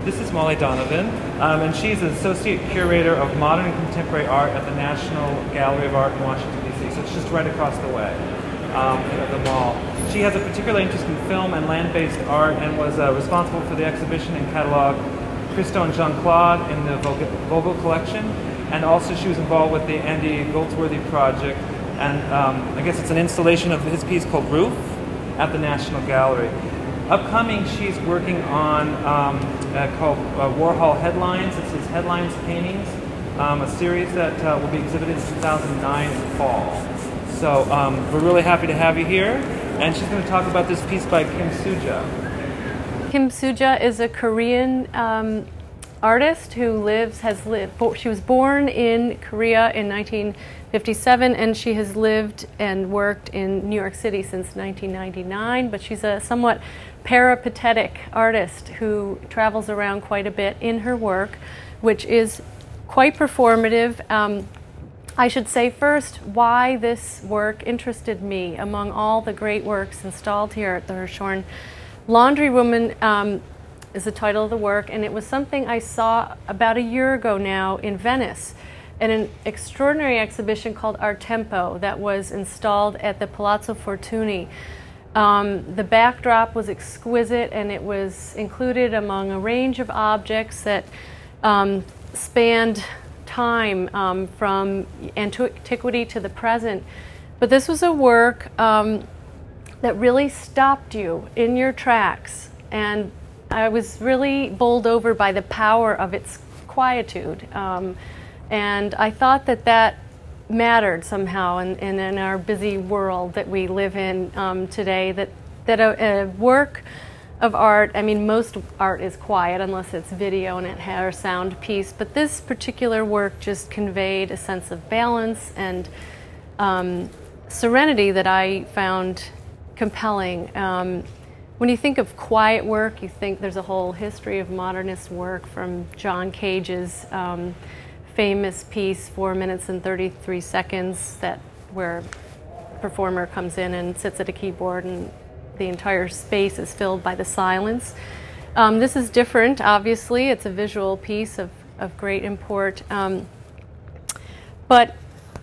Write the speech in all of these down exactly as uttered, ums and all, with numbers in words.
This is Molly Donovan, um, and she's Associate Curator of Modern and Contemporary Art at the National Gallery of Art in Washington, D C, so it's just right across the way um, at the mall. She has a particular interest in film and land-based art and was uh, responsible for the exhibition and catalog Christo and Jean-Claude in the Vogel, Vogel collection, and also she was involved with the Andy Goldsworthy project, and um, I guess it's an installation of his piece called Roof at the National Gallery. Upcoming, she's working on um, uh, called uh, Warhol Headlines. It's his Headlines paintings, um, a series that uh, will be exhibited in two thousand nine in the fall. So um, we're really happy to have you here, and she's going to talk about this piece by Kim Suja. Kim Suja is a Korean um, artist who lives, has lived, she was born in Korea in nineteen fifty-seven, and she has lived and worked in New York City since nineteen ninety-nine, but she's a somewhat peripatetic artist who travels around quite a bit in her work, which is quite performative. Um, I should say first why this work interested me among all the great works installed here at the Hirshhorn. Laundry Woman um, is the title of the work, and it was something I saw about a year ago now in Venice in an extraordinary exhibition called Art Tempo that was installed at the Palazzo Fortuny. Um, the backdrop was exquisite, and it was included among a range of objects that um, spanned time um, from antiquity to the present. But this was a work um, that really stopped you in your tracks, and I was really bowled over by the power of its quietude. Um, and I thought that that mattered somehow in, in, in our busy world that we live in um, today, that, that a, a work of art, I mean, most art is quiet unless it's video and it has a sound piece, but this particular work just conveyed a sense of balance and um, serenity that I found compelling. Um, when you think of quiet work, you think there's a whole history of modernist work, from John Cage's um, famous piece, four minutes and thirty-three seconds, that where a performer comes in and sits at a keyboard and the entire space is filled by the silence. Um, this is different, obviously. It's a visual piece of, of great import. Um, but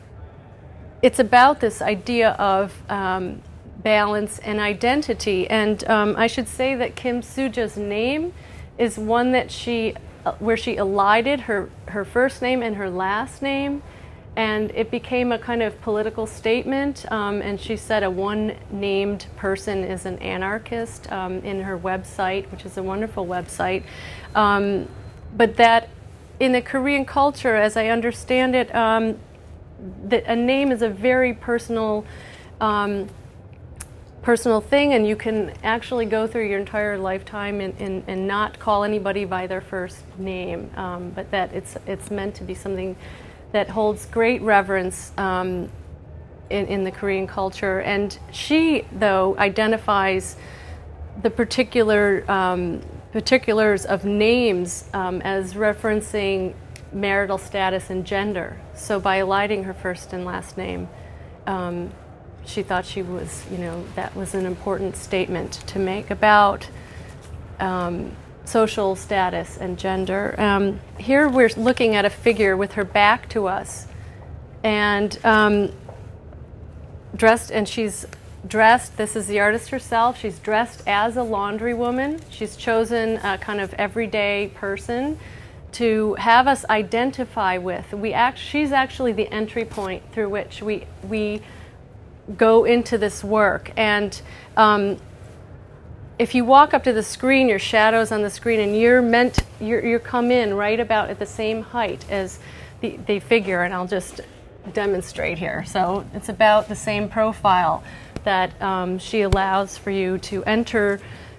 it's about this idea of um, balance and identity. And um, I should say that Kim Suja's name is one that she where she elided her, her first name and her last name, and it became a kind of political statement, um, and she said a one-named person is an anarchist um, in her website, which is a wonderful website. Um, but that in the Korean culture, as I understand it, um, that a name is a very personal um, personal thing, and you can actually go through your entire lifetime and, and, and not call anybody by their first name, um, but that it's, it's meant to be something that holds great reverence um, in, in the Korean culture. And she, though, identifies the particular um, particulars of names um, as referencing marital status and gender. So by eliding her first and last name, um, she thought she was, you know, that was an important statement to make about um, social status and gender. Um, here we're looking at a figure with her back to us, and um, dressed, and she's dressed, this is the artist herself, she's dressed as a laundry woman. She's chosen a kind of everyday person to have us identify with. We act, she's actually the entry point through which we, we go into this work. And um, if you walk up to the screen, your shadow's on the screen, and you're meant, you're, you come in right about at the same height as the, the figure, and I'll just demonstrate here. So it's about the same profile that um, she allows for you to enter.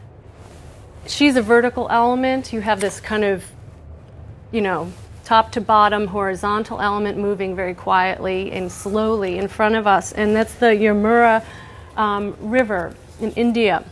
She's a vertical element. You have this kind of, you know, top to bottom horizontal element moving very quietly and slowly in front of us, and that's the Yamuna um, River in India.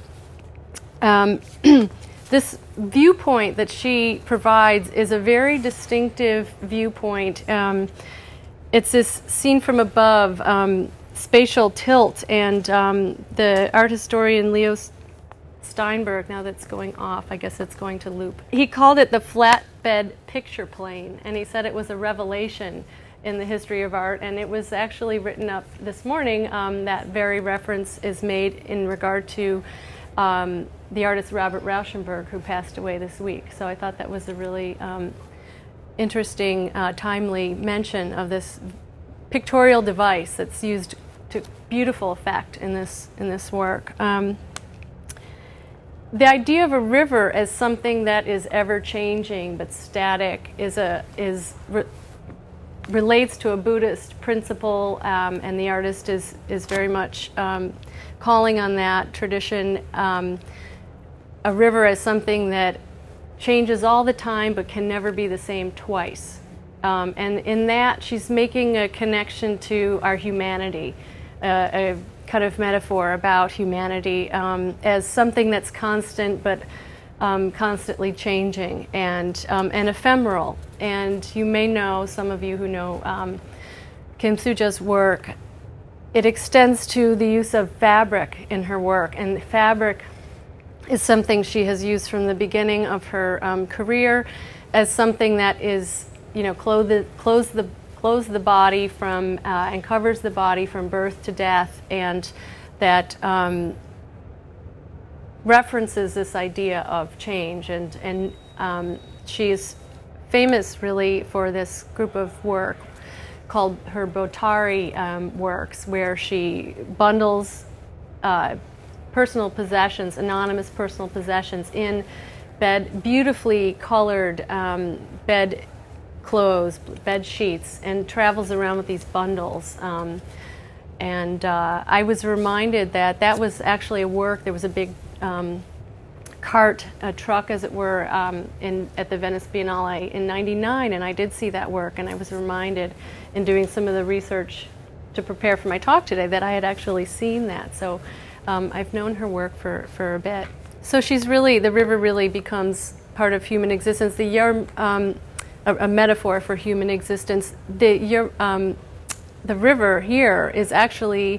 Um, this viewpoint that she provides is a very distinctive viewpoint. Um, it's this seen from above, um, spatial tilt, and um, the art historian Leo Steinberg, now that's going off, I guess it's going to loop. He called it the flatbed picture plane, and he said it was a revelation in the history of art, and it was actually written up this morning. Um, that very reference is made in regard to um, the artist Robert Rauschenberg, who passed away this week. So I thought that was a really um, interesting, uh, timely mention of this pictorial device that's used to beautiful effect in this in this work. Um, the idea of a river as something that is ever changing but static is a is re relates to a Buddhist principle, um, and the artist is is very much um, calling on that tradition. Um, a river as something that changes all the time but can never be the same twice. Um, and in that, she's making a connection to our humanity, uh, a kind of metaphor about humanity um, as something that's constant but um, constantly changing and, um, and ephemeral. And you may know, some of you who know um, Kim Soo-ja's work, it extends to the use of fabric in her work. And fabric is something she has used from the beginning of her um, career as something that is, you know, clothe the, clothes the clothes the body from uh, and covers the body from birth to death, and that um, references this idea of change. And and um, she's famous really for this group of work called her Botari um, works, where she bundles uh, personal possessions, anonymous personal possessions, in bed beautifully colored um, bed clothes, bed sheets, and travels around with these bundles. Um, and uh, I was reminded that that was actually a work. There was a big um, cart, a truck, as it were, um, in at the Venice Biennale in ninety-nine, and I did see that work, and I was reminded in doing some of the research to prepare for my talk today that I had actually seen that. So um, I've known her work for, for a bit. So she's really, the river really becomes part of human existence. The Yar, um, a, a metaphor for human existence. The, um, the river here is actually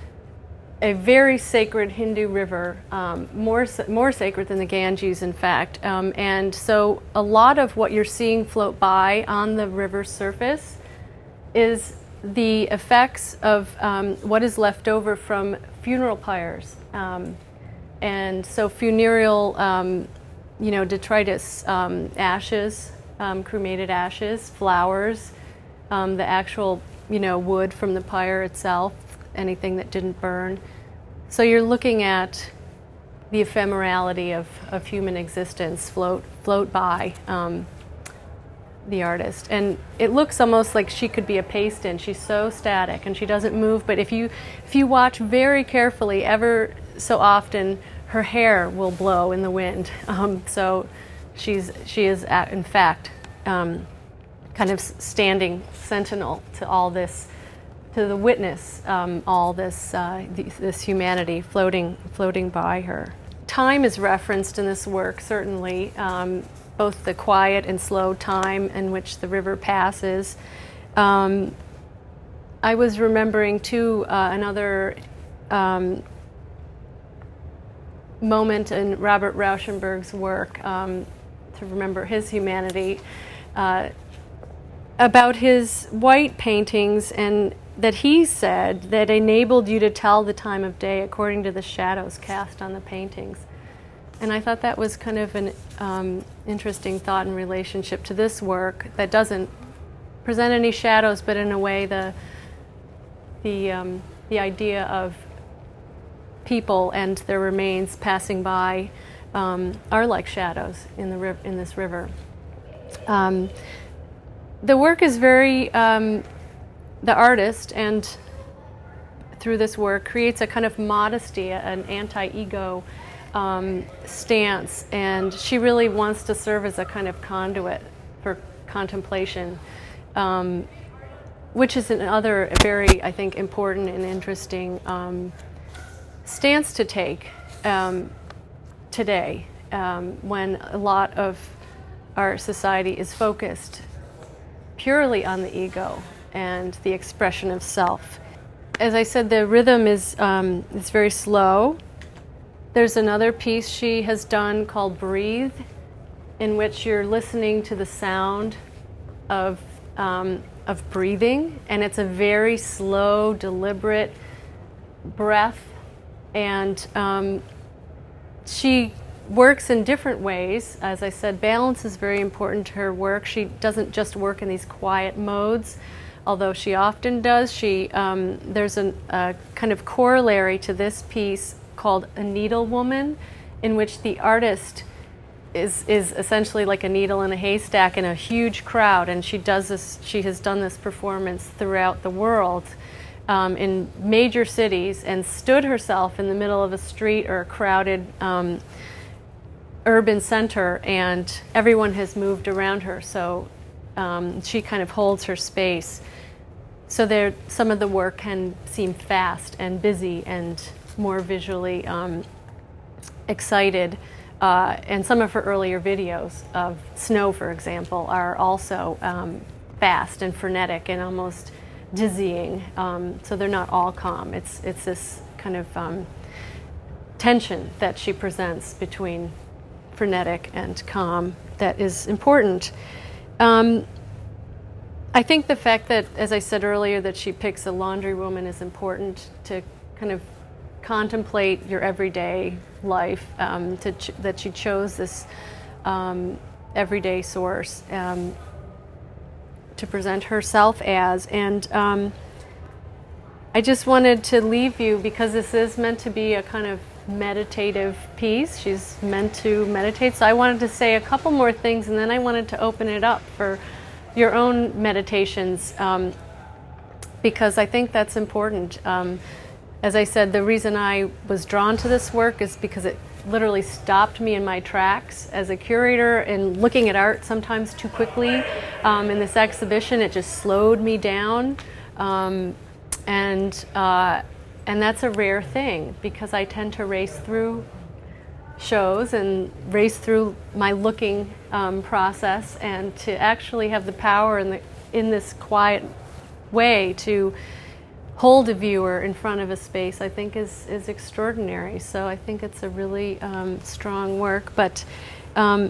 a very sacred Hindu river, um, more, more sacred than the Ganges, in fact. Um, and so a lot of what you're seeing float by on the river's surface is the effects of um, what is left over from funeral pyres. Um, and so funereal, um, you know, detritus, um, ashes, um, cremated ashes, flowers, um, the actual, you know, wood from the pyre itself, anything that didn't burn. So you're looking at the ephemerality of, of human existence float float by um, the artist. And it looks almost like she could be a paste-in. She's so static and she doesn't move, but if you if you watch very carefully, ever so often her hair will blow in the wind. Um, so she's she is at, in fact um, kind of standing sentinel to all this, to the witness, um, all this uh, th this humanity floating floating by her. Time is referenced in this work, certainly, um, both the quiet and slow time in which the river passes. Um, I was remembering too uh, another um, moment in Robert Rauschenberg's work, um, to remember his humanity, uh, about his white paintings, and that he said that enabled you to tell the time of day according to the shadows cast on the paintings. And I thought that was kind of an um, interesting thought in relationship to this work that doesn't present any shadows, but in a way the the um, the idea of people and their remains passing by um, are like shadows in the riv in this river. Um, the work is very um, the artist, and through this work creates a kind of modesty, an anti-ego um, stance, and she really wants to serve as a kind of conduit for contemplation, um, which is another very, I think, important and interesting um, stance to take um, today, um, when a lot of our society is focused purely on the ego and the expression of self. As I said, the rhythm is, um, is very slow, There's another piece she has done called Breathe, in which you're listening to the sound of, um, of breathing, and it's a very slow, deliberate breath, and um, she works in different ways. As I said, balance is very important to her work. She doesn't just work in these quiet modes, although she often does. She, um, there's an, a kind of corollary to this piece called A Needle Woman, in which the artist is, is essentially like a needle in a haystack in a huge crowd, and she does this, she has done this performance throughout the world um, in major cities, and stood herself in the middle of a street or a crowded um, urban center, and everyone has moved around her, so um, she kind of holds her space. So there, some of the work can seem fast and busy and more visually um, excited. Uh, and some of her earlier videos of snow, for example, are also um, fast and frenetic and almost dizzying. Um, so they're not all calm. It's, it's this kind of um, tension that she presents between frenetic and calm that is important. Um, I think the fact that, as I said earlier, that she picks a laundry woman is important to kind of contemplate your everyday life, um, to ch that she chose this um, everyday source um, to present herself as. And um, I just wanted to leave you, because this is meant to be a kind of meditative piece. She's meant to meditate. So I wanted to say a couple more things, and then I wanted to open it up for your own meditations, um, because I think that's important. Um, as I said, the reason I was drawn to this work is because it literally stopped me in my tracks as a curator, and looking at art sometimes too quickly. Um, in this exhibition, it just slowed me down, um, and uh, and that's a rare thing, because I tend to race through shows and race through my looking um, process, and to actually have the power in the in this quiet way to hold a viewer in front of a space, I think is is extraordinary. So I think it's a really um, strong work. But um,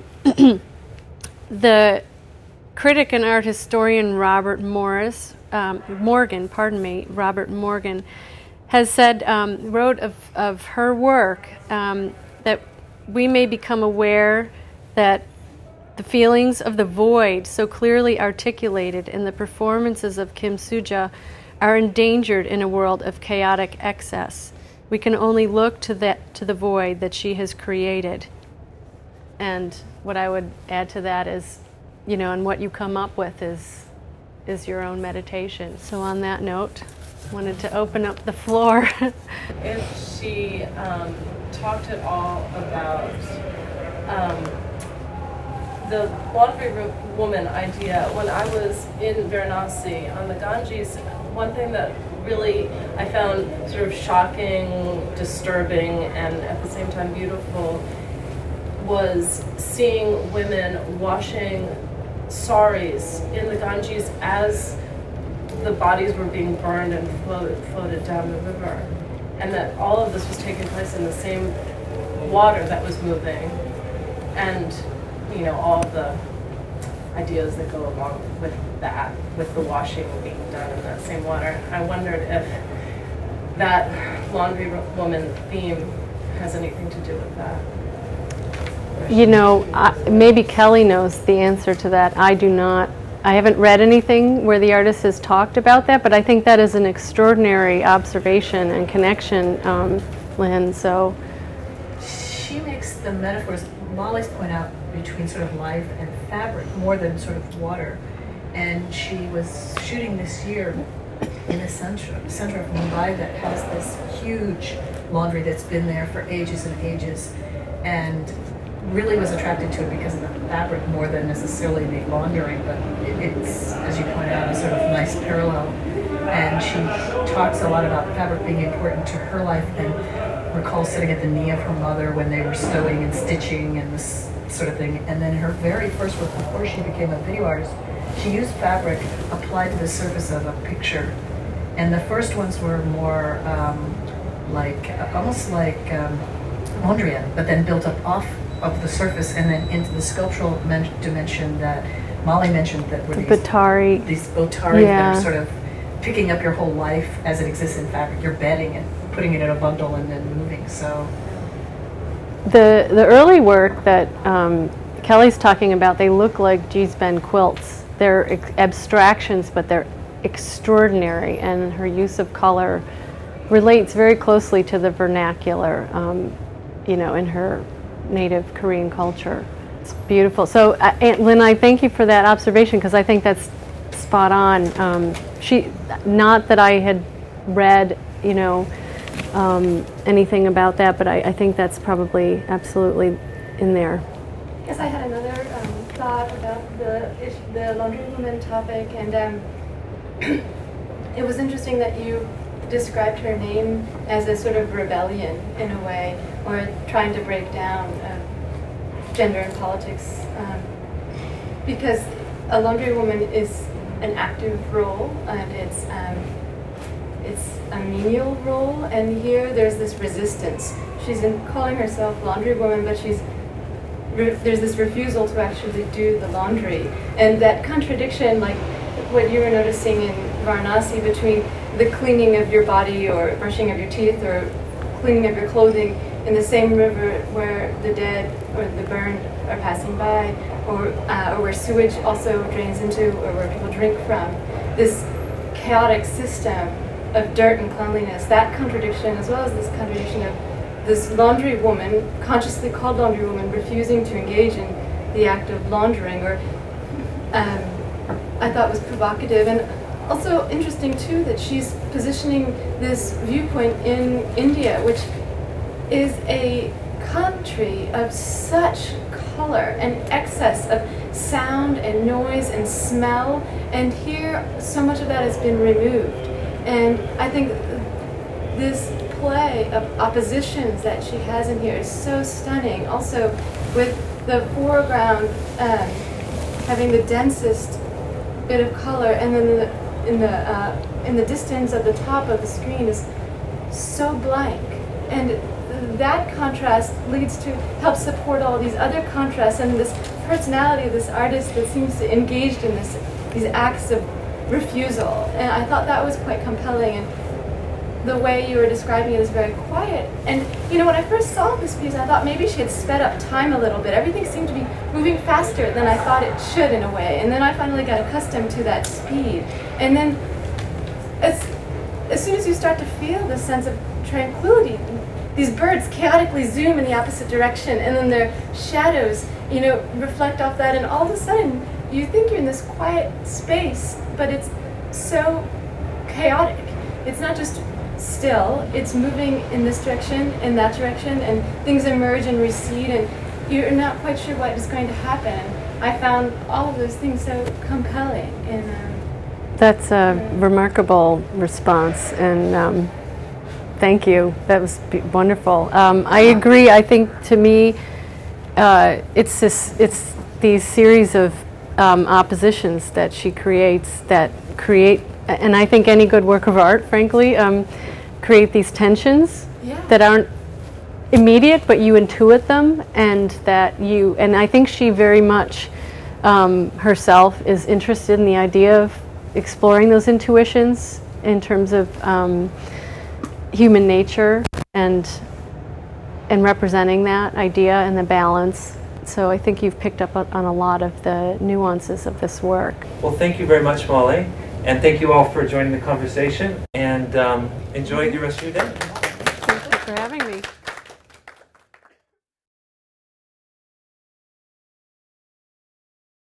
the critic and art historian Robert Morris um, Morgan, pardon me, Robert Morgan, has said, um, wrote of of her work um, that we may become aware that the feelings of the void, so clearly articulated in the performances of Kim Soo-ja, are endangered in a world of chaotic excess. We can only look to that, to the void that she has created. And what I would add to that is, you know, and what you come up with is is your own meditation. So on that note, I wanted to open up the floor. If she um, talked at all about um, the laundry woman idea. When I was in Varanasi on the Ganges, one thing that really I found sort of shocking, disturbing, and at the same time beautiful was seeing women washing saris in the Ganges as the bodies were being burned and floated, floated down the river. And that all of this was taking place in the same water that was moving. And, you know, all the ideas that go along with that, with the washing being done in that same water. I wondered if that laundry woman theme has anything to do with that. You know, I, maybe Kelly knows the answer to that. I do not. I haven't read anything where the artist has talked about that, but I think that is an extraordinary observation and connection, um, Lynn. So she makes the metaphors Molly's point out between sort of life and fabric more than sort of water. And she was shooting this year in a center, center of Mumbai that has this huge laundry that's been there for ages and ages, and really was attracted to it because of the fabric more than necessarily the laundering, but it, it's, as you pointed out, a sort of nice parallel. And she talks a lot about fabric being important to her life, and recalls sitting at the knee of her mother when they were sewing and stitching and this sort of thing. And then her very first work, before she became a video artist, she used fabric applied to the surface of a picture. And the first ones were more um, like, almost like um, laundry in, but then built up off of the surface and then into the sculptural men- dimension that Molly mentioned, that were The these, Batari. these Botari Yeah. that are sort of picking up your whole life as it exists in fabric. You're bedding it, putting it in a bundle and then moving. So The the early work that um, Kelly's talking about, they look like Gee's-Bend quilts. They're ex- abstractions, but they're extraordinary, and her use of color relates very closely to the vernacular, um, you know, in her native Korean culture. It's beautiful. So, uh, Aunt Lynn, I thank you for that observation, because I think that's spot on. Um, she, not that I had read, you know, um, anything about that, but I, I think that's probably absolutely in there. Yes, I had another um, thought about the ish- the laundry woman topic, and um, it was interesting that you described her name as a sort of rebellion in a way, or trying to break down uh, gender and politics, um, because a laundry woman is an active role, and it's um, it's a menial role, and here there's this resistance. She's in calling herself laundry woman, but she's re- there's this refusal to actually do the laundry, and that contradiction, like what you were noticing in Varanasi, between the cleaning of your body or brushing of your teeth or cleaning of your clothing in the same river where the dead or the burned are passing by, or, uh, or where sewage also drains into, or where people drink from. This chaotic system of dirt and cleanliness, that contradiction, as well as this contradiction of this laundry woman, consciously called laundry woman, refusing to engage in the act of laundering, or um, I thought was provocative. And also interesting too that she's positioning this viewpoint in India, which is a country of such color and excess of sound and noise and smell, and here so much of that has been removed. And I think this play of oppositions that she has in here is so stunning. Also, with the foreground um, having the densest bit of color, and then the, in the uh, in the distance at the top of the screen is so blank, and that contrast leads to help support all these other contrasts and this personality of this artist that seems to engaged in this these acts of refusal. And I thought that was quite compelling, and the way you were describing it is very quiet. And you know, when I first saw this piece, I thought maybe she had sped up time a little bit. Everything seemed to be moving faster than I thought it should in a way, and then I finally got accustomed to that speed. And then as, as soon as you start to feel this sense of tranquility, these birds chaotically zoom in the opposite direction, and then their shadows, you know, reflect off that, and all of a sudden you think you're in this quiet space, but it's so chaotic. It's not just still, it's moving in this direction, in that direction, and things emerge and recede, and you're not quite sure what is going to happen. I found all of those things so compelling. And um, That's a remarkable response, and um, thank you. That was be- wonderful. Um, I agree. I think to me, uh, it's this, it's these series of um, oppositions that she creates that create, and I think any good work of art, frankly, um, create these tensions Yeah. that aren't immediate, but you intuit them, and that you. And I think she very much um, herself is interested in the idea of exploring those intuitions in terms of Um, human nature and and representing that idea and the balance. So I think you've picked up on a lot of the nuances of this work. Well, thank you very much, Molly, and thank you all for joining the conversation, and um, enjoy the rest of your day. Thank you for having me.